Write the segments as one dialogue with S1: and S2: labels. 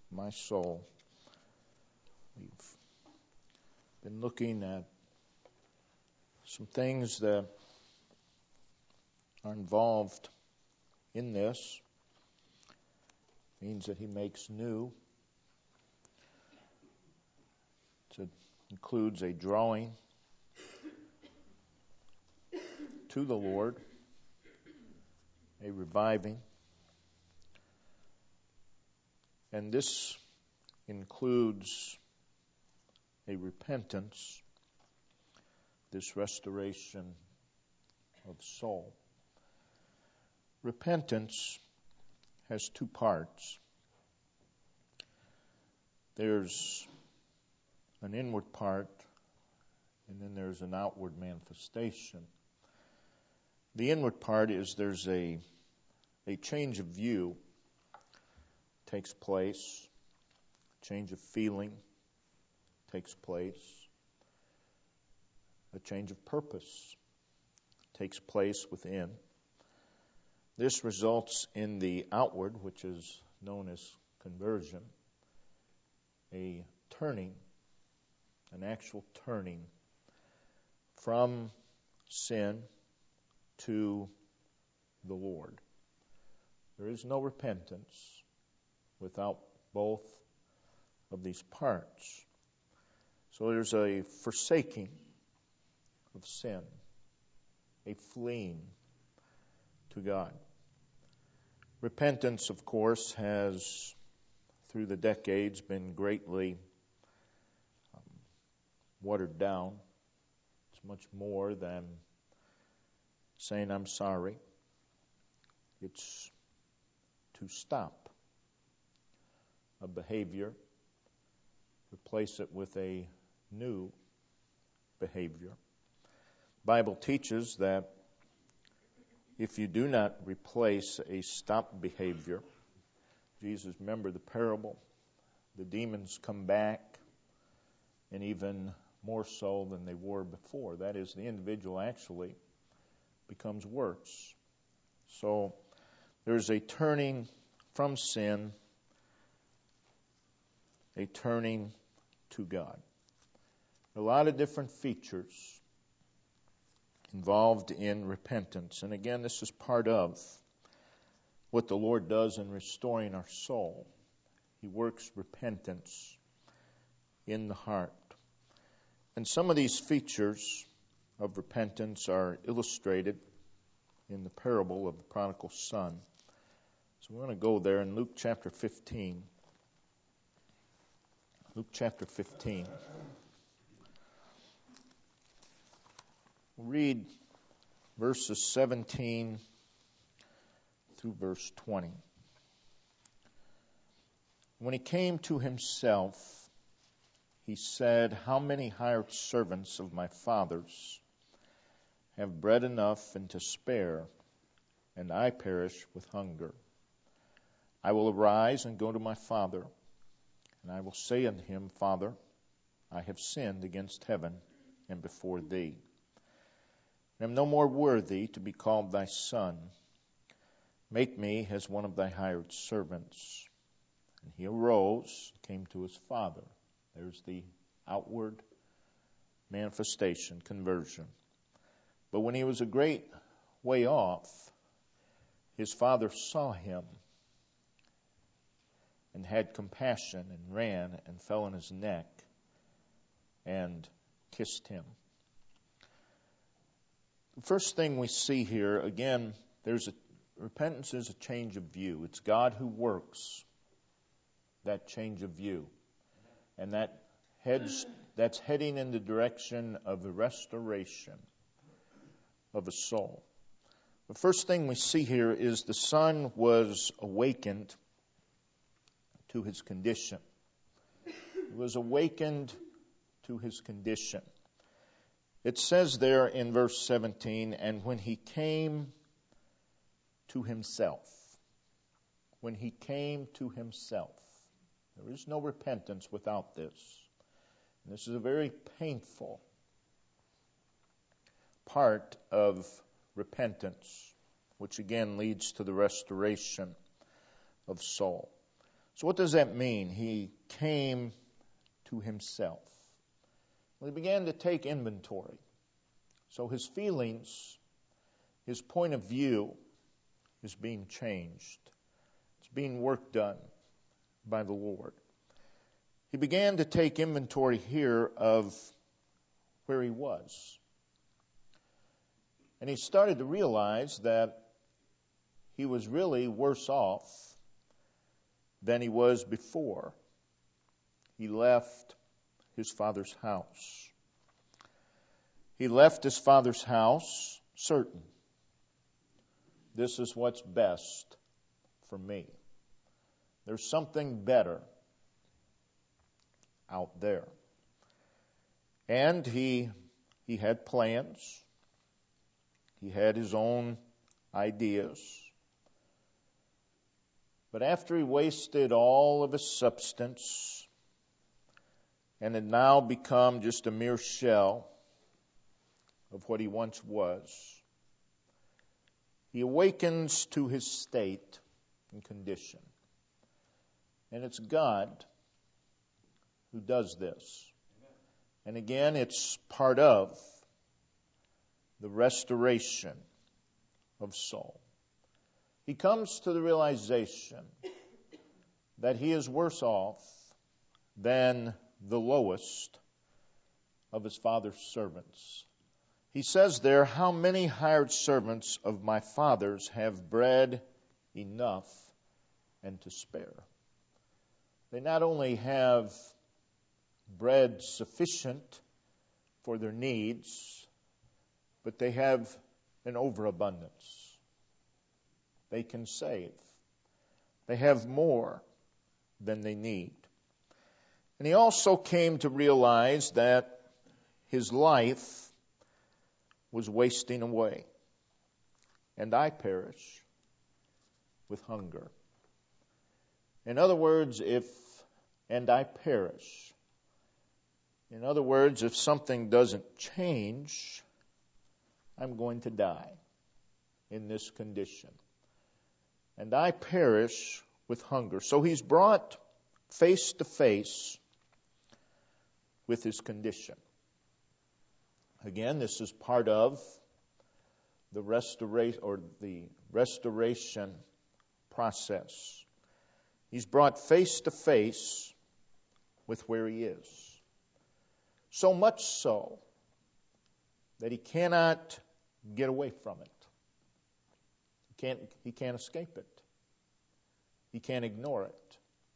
S1: my soul. We've been looking at some things that are involved in this. It means that He makes new. It includes a drawing to the Lord, a reviving. And this includes a repentance, this restoration of soul. Repentance has two parts. There's an inward part, and then there's an outward manifestation. The inward part is there's a change of view takes place, change of feeling takes place, a change of purpose takes place within. This results in the outward, which is known as conversion, a turning, an actual turning from sin to the Lord. There is no repentance without both of these parts. So there's a forsaking of sin, a fleeing to God. Repentance, of course, has, through the decades, been greatly watered down. It's much more than saying I'm sorry. It's to stop a behavior, replace it with a new behavior. The Bible teaches that if you do not replace a stopped behavior, Jesus, remember the parable, the demons come back, and even more so than they were before. That is, the individual actually becomes worse. So there's a turning from sin, a turning to God. A lot of different features involved in repentance. And again, this is part of what the Lord does in restoring our soul. He works repentance in the heart. And some of these features of repentance are illustrated in the parable of the prodigal son. So we're going to go there in Luke chapter 15. Luke chapter 15. We'll read verses 17 through verse 20. When he came to himself, he said, "How many hired servants of my father's have bread enough and to spare, and I perish with hunger? I will arise and go to my father, and I will say unto him, Father, I have sinned against heaven and before thee, and am no more worthy to be called thy son. Make me as one of thy hired servants." And he arose, came to his father. There's the outward manifestation, conversion. But when he was a great way off, his father saw him and had compassion and ran and fell on his neck and kissed him. The first thing we see here, again, repentance is a change of view. It's God who works that change of view. And that's heading in the direction of the restoration of a soul. The first thing we see here is the son was awakened to his condition. He was awakened to his condition. It says there in verse 17, and when he came to himself. When he came to himself. There is no repentance without this. And this is a very painful part of repentance, which again leads to the restoration of soul. So what does that mean? He came to himself. Well, he began to take inventory. So his feelings, his point of view is being changed. It's being work done by the Lord. He began to take inventory here of where he was. And he started to realize that he was really worse off than he was before he left his father's house. He left his father's house certain, this is what's best for me. There's something better out there. And he had plans. He had his own ideas. But after he wasted all of his substance and had now become just a mere shell of what he once was, he awakens to his state and condition. And it's God who does this. And again, it's part of the restoration of soul. He comes to the realization that he is worse off than the lowest of his father's servants. He says there, how many hired servants of my father's have bread enough and to spare? They not only have bread sufficient for their needs, but they have an overabundance. They can save. They have more than they need. And he also came to realize that his life was wasting away. And I perish with hunger. In other words, if something doesn't change, I'm going to die in this condition. And I perish with hunger. So he's brought face to face with his condition. Again, this is part of the restoration process. He's brought face to face with where he is. So much so that he cannot get away from it. He can't escape it. He can't ignore it.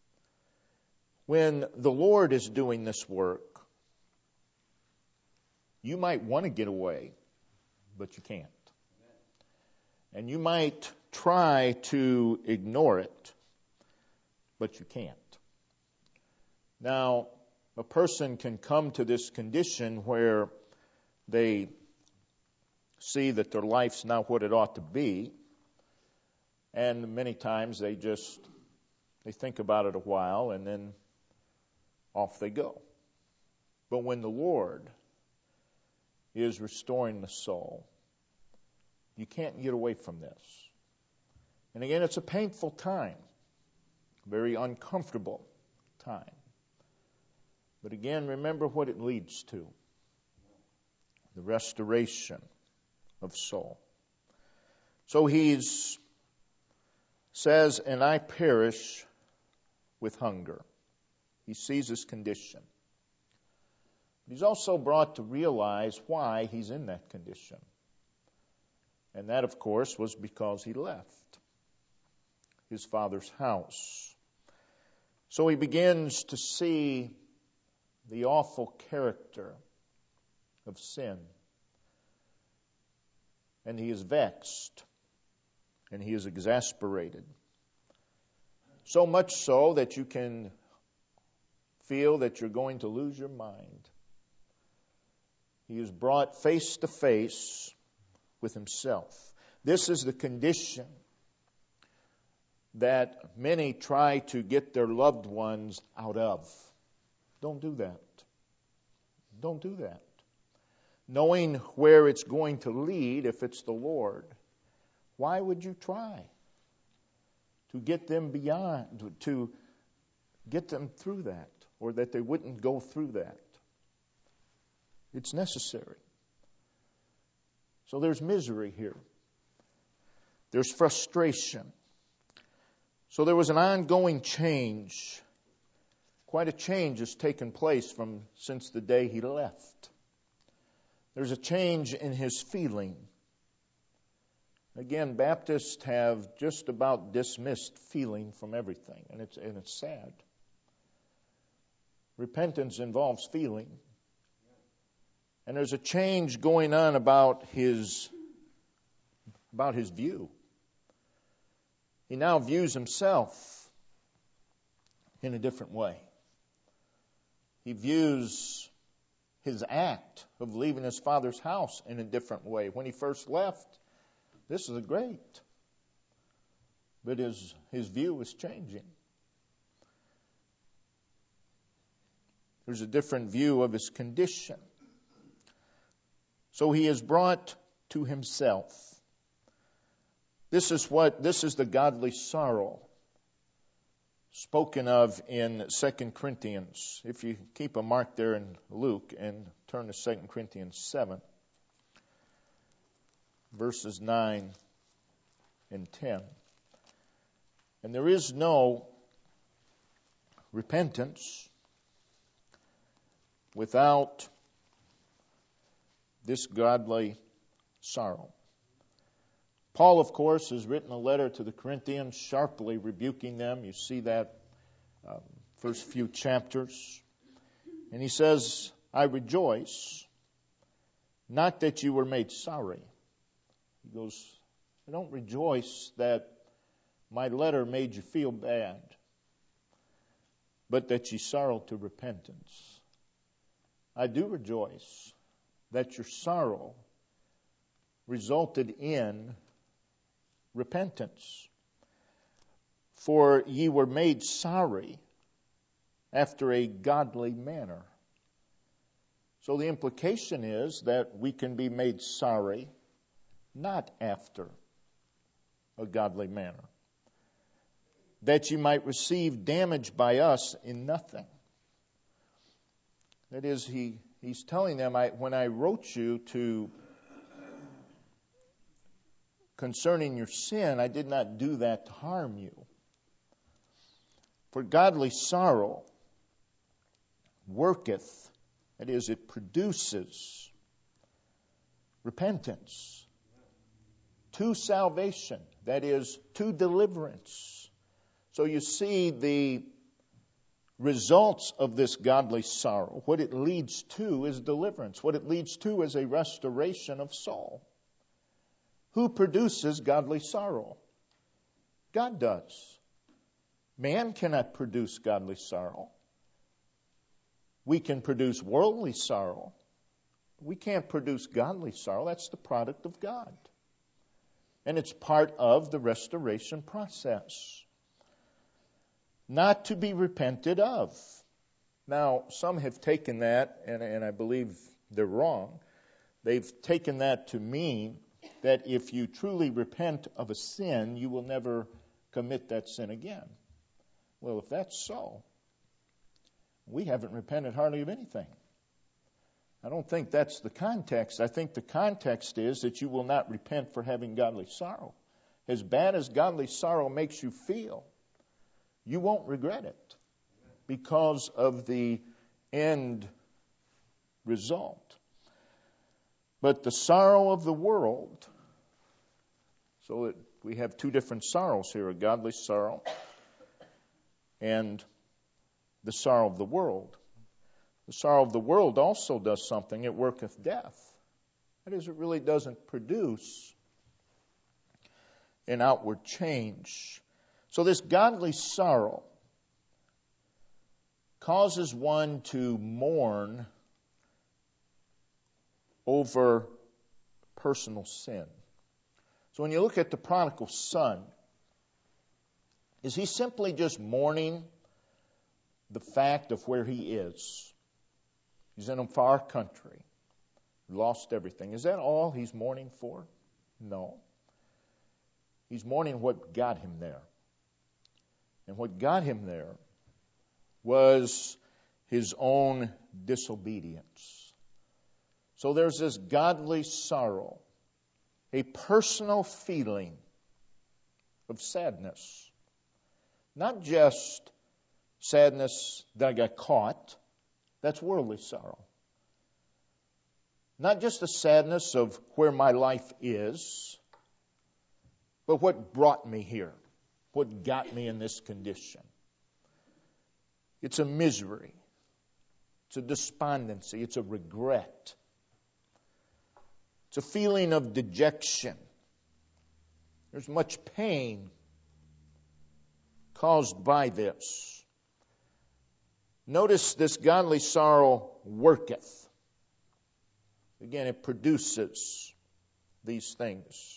S1: When the Lord is doing this work, you might want to get away, but you can't. And you might try to ignore it, but you can't. Now, a person can come to this condition where they see that their life's not what it ought to be, and many times they think about it a while, and then off they go. But when the Lord is restoring the soul, you can't get away from this. And again, it's a painful time, very uncomfortable time. But again, remember what it leads to: the restoration of soul. So he says, and I perish with hunger. He sees his condition. He's also brought to realize why he's in that condition. And that, of course, was because he left his father's house. So he begins to see the awful character of sin. And he is vexed. And he is exasperated. So much so that you can feel that you're going to lose your mind. He is brought face to face with himself. This is the condition that many try to get their loved ones out of. Don't do that. Don't do that. Knowing where it's going to lead, if it's the Lord, why would you try to get them beyond, to get them through that, or that they wouldn't go through that. It's necessary. So there's misery here. There's frustration. So there was an ongoing change. Quite a change has taken place since the day he left. There's a change in his feeling. Again, Baptists have just about dismissed feeling from everything, and it's sad. Repentance involves feeling. And there's a change going on about his view. He now views himself in a different way. He views his act of leaving his father's house in a different way. When he first left, this is great. But his view is changing. There's a different view of his condition. So he is brought to himself. This is the godly sorrow spoken of in 2 Corinthians. If you keep a mark there in Luke and turn to 2 Corinthians 7, verses 9 and 10. And there is no repentance without this godly sorrow. Paul, of course, has written a letter to the Corinthians, sharply rebuking them. You see that first few chapters. And he says, I rejoice, not that you were made sorry. He goes, I don't rejoice that my letter made you feel bad, but that you sorrowed to repentance. I do rejoice that your sorrow resulted in repentance. For ye were made sorry after a godly manner. So the implication is that we can be made sorry not after a godly manner. That you might receive damage by us in nothing. That is, he's telling them, when I wrote you concerning your sin, I did not do that to harm you. For godly sorrow worketh, that is, it produces repentance to salvation, that is, to deliverance. So you see the results of this godly sorrow. What it leads to is deliverance. What it leads to is a restoration of soul. Who produces godly sorrow? God does. Man cannot produce godly sorrow. We can produce worldly sorrow. We can't produce godly sorrow. That's the product of God. And it's part of the restoration process. Not to be repented of. Now, some have taken that, and I believe they're wrong. They've taken that to mean that if you truly repent of a sin, you will never commit that sin again. Well, if that's so, we haven't repented hardly of anything. I don't think that's the context. I think the context is that you will not repent for having godly sorrow. As bad as godly sorrow makes you feel, you won't regret it because of the end result. But the sorrow of the world, so we have two different sorrows here, a godly sorrow and the sorrow of the world. The sorrow of the world also does something. It worketh death. That is, it really doesn't produce an outward change. So this godly sorrow causes one to mourn over personal sin. So when you look at the prodigal son, is he simply just mourning the fact of where he is? He's in a far country, lost everything. Is that all he's mourning for? No. He's mourning what got him there. And what got him there was his own disobedience. So there's this godly sorrow, a personal feeling of sadness. Not just sadness that I got caught. That's worldly sorrow. Not just a sadness of where my life is, but what brought me here, what got me in this condition. It's a misery. It's a despondency. It's a regret. It's a feeling of dejection. There's much pain caused by this. Notice this godly sorrow worketh. Again, it produces these things.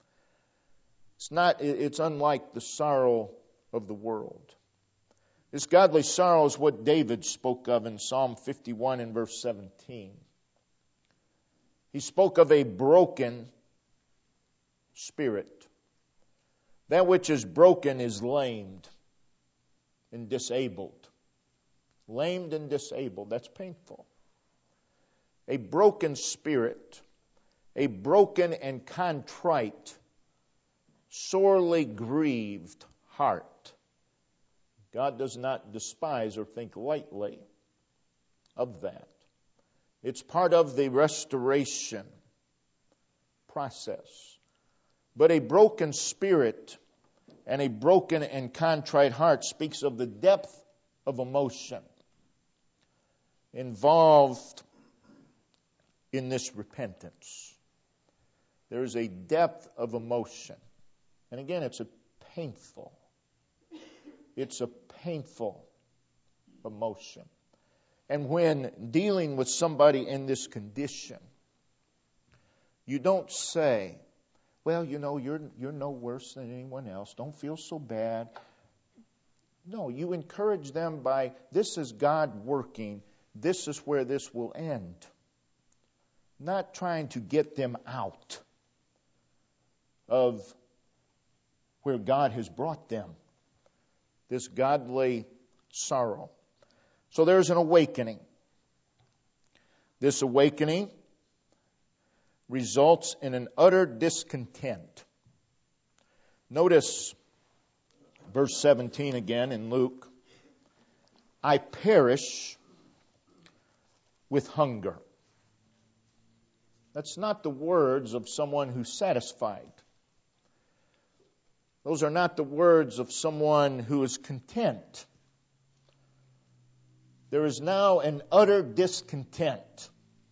S1: It's unlike the sorrow of the world. This godly sorrow is what David spoke of in Psalm 51 and verse 17. He spoke of a broken spirit. That which is broken is lamed and disabled. Lamed and disabled, that's painful. A broken spirit, a broken and contrite, sorely grieved heart. God does not despise or think lightly of that. It's part of the restoration process. But a broken spirit and a broken and contrite heart speaks of the depth of emotion involved in this repentance. There is a depth of emotion. And again, it's a painful emotion. And when dealing with somebody in this condition, you don't say, well, you're no worse than anyone else. Don't feel so bad. No, you encourage them by, this is God working. This is where this will end. Not trying to get them out of where God has brought them. This godly sorrow. So there's an awakening. This awakening results in an utter discontent. Notice verse 17 again in Luke. I perish with hunger. That's not the words of someone who's satisfied. Those are not the words of someone who is content. There is now an utter discontent.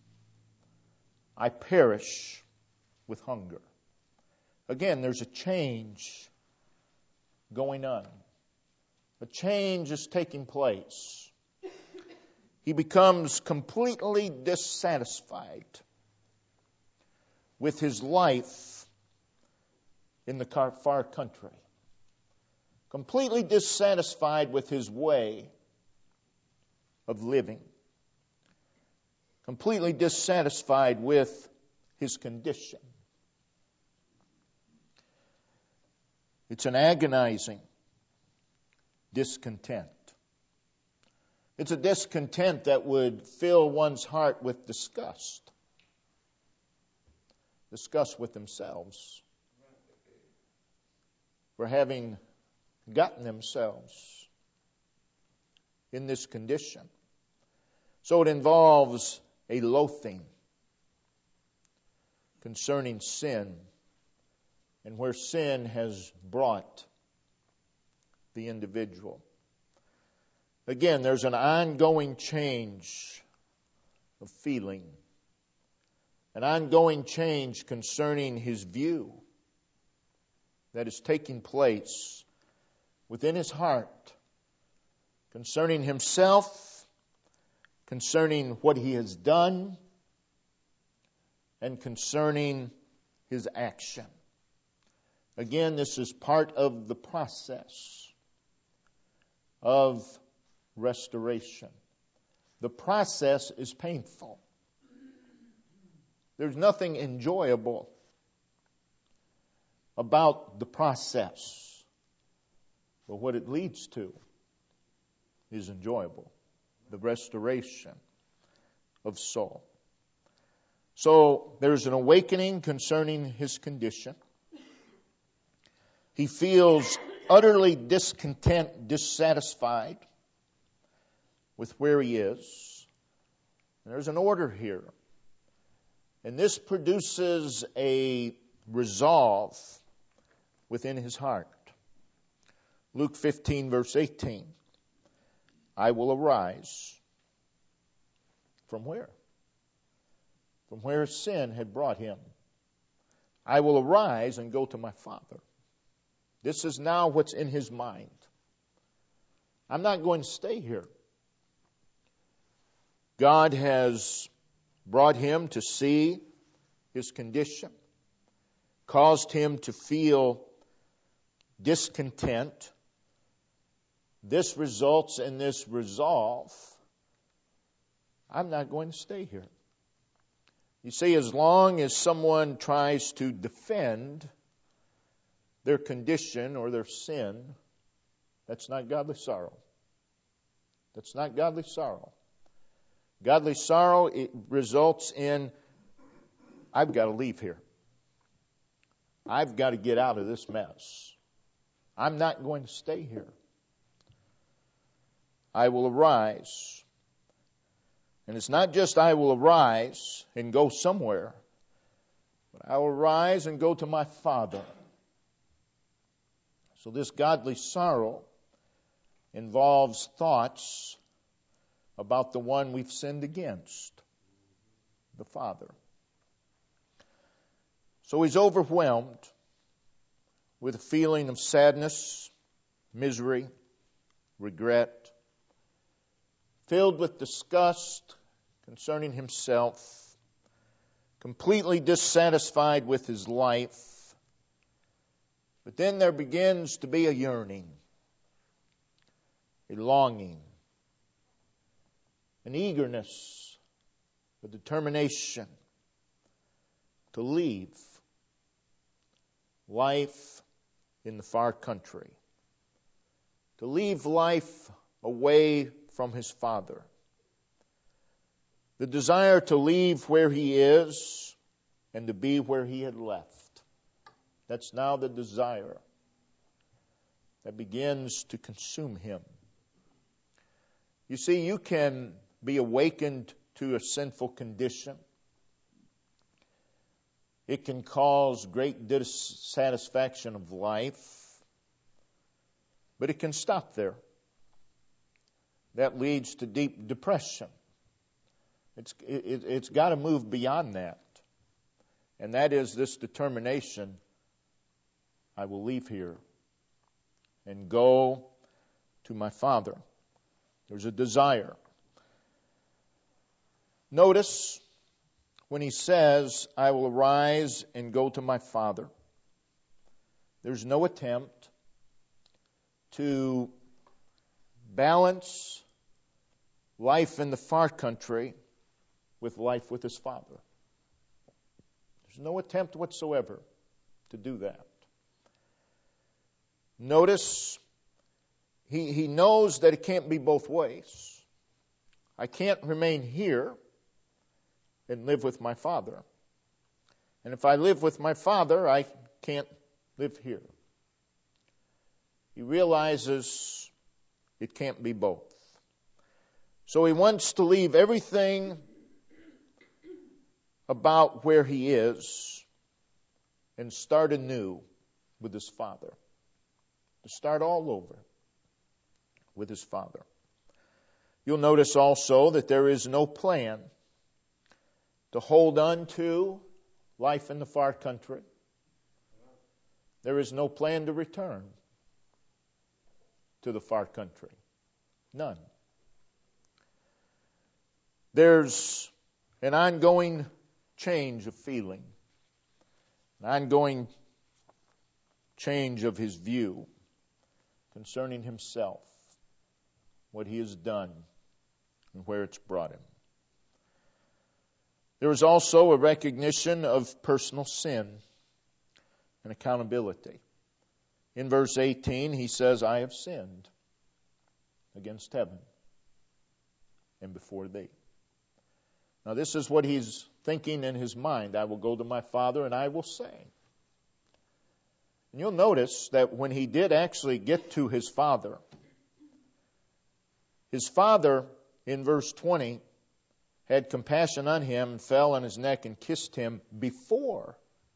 S1: I perish with hunger. Again, there's a change going on. A change is taking place. He becomes completely dissatisfied with his life in the far country. Completely dissatisfied with his way of living. Completely dissatisfied with his condition. It's an agonizing discontent. It's a discontent that would fill one's heart with disgust. Disgust with themselves for having gotten themselves in this condition. So it involves a loathing concerning sin and where sin has brought the individual. Again, there's an ongoing change of feeling, an ongoing change concerning his view that is taking place within his heart concerning himself, concerning what he has done, and concerning his action. Again, this is part of the process of restoration. The process is painful. There's nothing enjoyable about the process, but what it leads to is enjoyable. The restoration of Saul. So there's an awakening concerning his condition. He feels utterly discontent, dissatisfied with where he is. And there's an order here. And this produces a resolve within his heart. Luke 15, verse 18. I will arise. From where? From where sin had brought him. I will arise and go to my Father. This is now what's in his mind. I'm not going to stay here. God has brought him to see his condition, caused him to feel discontent. This results in this resolve. I'm not going to stay here. You see, as long as someone tries to defend their condition or their sin, that's not godly sorrow. That's not godly sorrow. Godly sorrow, it results in, I've got to leave here. I've got to get out of this mess. I'm not going to stay here. I will arise. And it's not just I will arise and go somewhere, but I will arise and go to my Father. So this godly sorrow involves thoughts about the one we've sinned against, the Father. So he's overwhelmed with a feeling of sadness, misery, regret, filled with disgust concerning himself, completely dissatisfied with his life. But then there begins to be a yearning, a longing, an eagerness, a determination to leave life in the far country, to leave life away from his Father. The desire to leave where he is and to be where he had left. That's now the desire that begins to consume him. You see, you can be awakened to a sinful condition. It can cause great dissatisfaction of life, but it can stop there. That leads to deep depression. It's got to move beyond that. And that is this determination, I will leave here and go to my Father. There's a desire. Notice when he says, I will arise and go to my Father, there's no attempt to balance life in the far country with life with his Father. There's no attempt whatsoever to do that. Notice he knows that it can't be both ways. I can't remain here and live with my Father. And if I live with my Father, I can't live here. He realizes it can't be both. So he wants to leave everything about where he is and start anew with his Father. To start all over with his Father. You'll notice also that there is no plan to hold on to life in the far country. There is no plan to return to the far country. None. There's an ongoing change of feeling, an ongoing change of his view concerning himself, what he has done, and where it's brought him. There is also a recognition of personal sin and accountability. In verse 18, he says, I have sinned. against heaven and before thee. Now this is what he's thinking in his mind. I will go to my father and I will say. And you'll notice that when he did actually get to his father in verse 20 had compassion on him and fell on his neck and kissed him before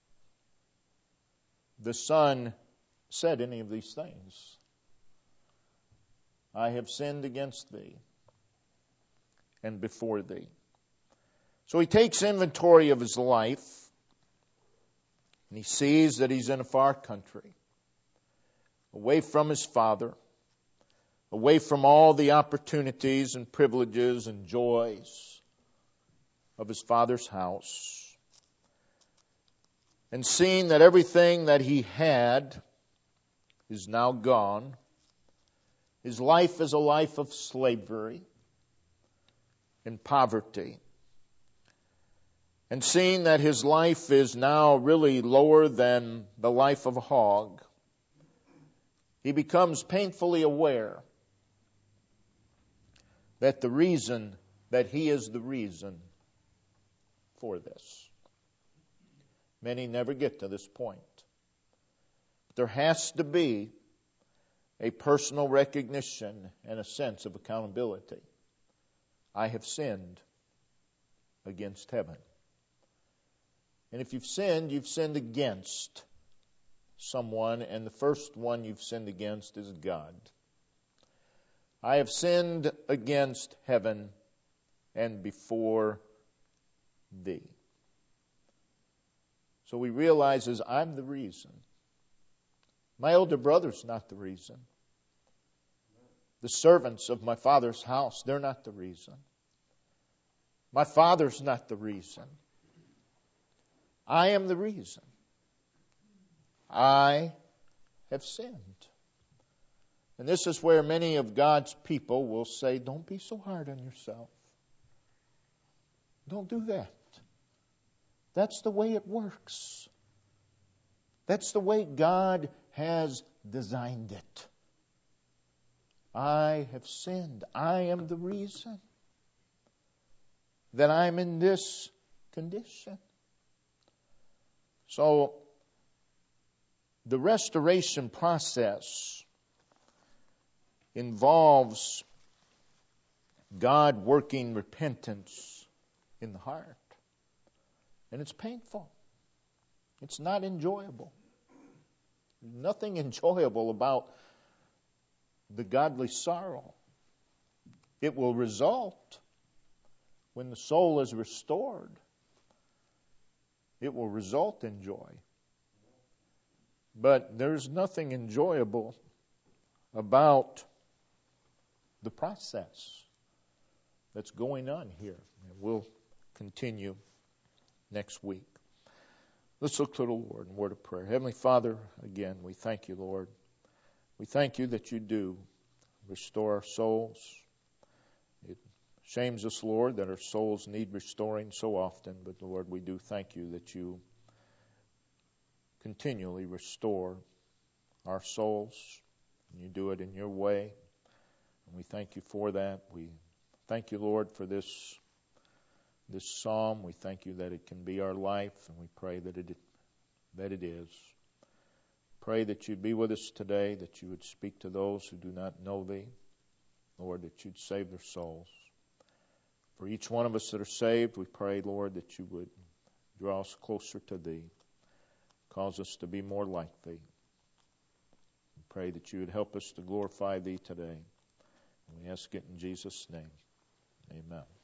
S1: the son said any of these things. I have sinned against thee and before thee. So he takes inventory of his life, and he sees that he's in a far country, away from his father, away from all the opportunities and privileges and joys of his father's house, and seeing that everything that he had is now gone. His life is a life of slavery and poverty. And seeing that his life is now really lower than the life of a hog, he becomes painfully aware that he is the reason for this. Many never get to this point. There has to be a personal recognition and a sense of accountability. I have sinned against heaven. And if you've sinned against someone, and the first one you've sinned against is God. I have sinned against heaven and before thee. So he realizes I'm the reason. My older brother's not the reason. The servants of my father's house, they're not the reason. My father's not the reason. I am the reason. I have sinned. And this is where many of God's people will say, don't be so hard on yourself. Don't do that. That's the way it works. That's the way God has designed it. I have sinned. I am the reason that I'm in this condition. So, the restoration process involves God working repentance in the heart. And it's painful. It's not enjoyable. There's nothing enjoyable about the godly sorrow. It will result when the soul is restored. It will result in joy. But there's nothing enjoyable about the process that's going on here. And we'll continue next week. Let's look to the Lord in word of prayer. Heavenly Father, again, we thank you, Lord. We thank you that you do restore our souls. It shames us, Lord, that our souls need restoring so often. But, Lord, we do thank you that you continually restore our souls. And you do it in your way. And we thank you for that. We thank you, Lord, for this psalm. We thank you that it can be our life, and we pray that it is. Pray that you'd be with us today, that you would speak to those who do not know thee. Lord, that you'd save their souls. For each one of us that are saved, we pray, Lord, that you would draw us closer to thee. Cause us to be more like thee. We pray that you would help us to glorify thee today. And we ask it in Jesus' name. Amen.